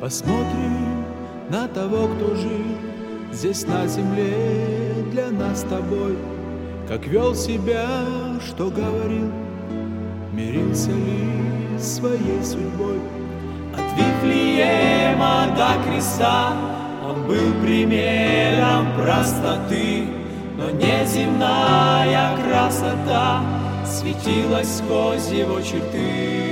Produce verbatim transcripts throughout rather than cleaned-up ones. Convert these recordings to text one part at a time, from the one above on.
Посмотрим на того, кто жил здесь на земле для нас с тобой, как вел себя, что говорил, мирился ли своей судьбой. От Вифлеема до креста он был примером простоты, но неземная красота светилась сквозь его черты.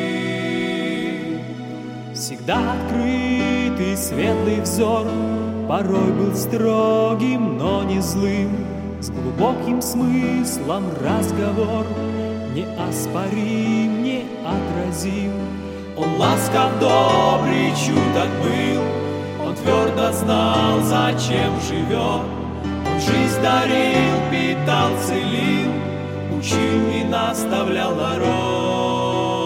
Всегда открытый светлый взор, порой был строгим, но не злым, с глубоким смыслом разговор, неоспорим, неотразим. Он ласков, добрый, чуток был, он твердо знал, зачем живет. Он жизнь дарил, питал, целил, учил и наставлял народ.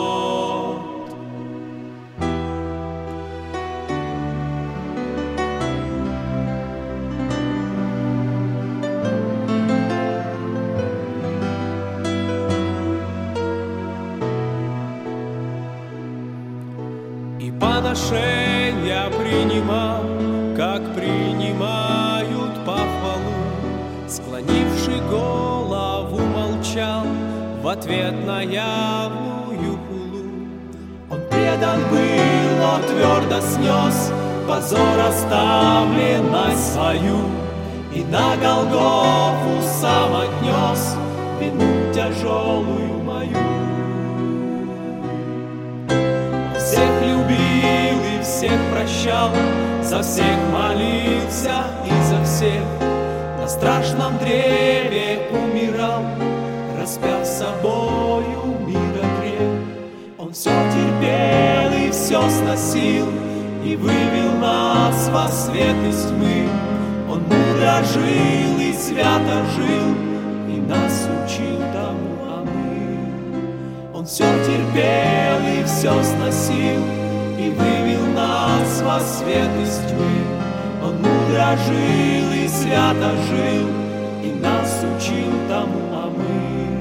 И подношения принимал, как принимают похвалу. Склонивший голову молчал в ответ на явную хулу. Он предан был, но твердо снес позор, оставленность свою, и на Голгофу сам отнес вину тяжелую мою. Всех любил и всех прощал, за всех молился и за всех на страшном древе умирал, распяв собою мира грех. Он все терпел и все сносил, и вывел нас во свет из тьмы. Он мудро жил и свято жил, и нас учил тому, а мы. Он все терпел и все сносил, и вывел нас во свет из тьмы. Он мудро жил и свято жил, и нас учил тому, а мы.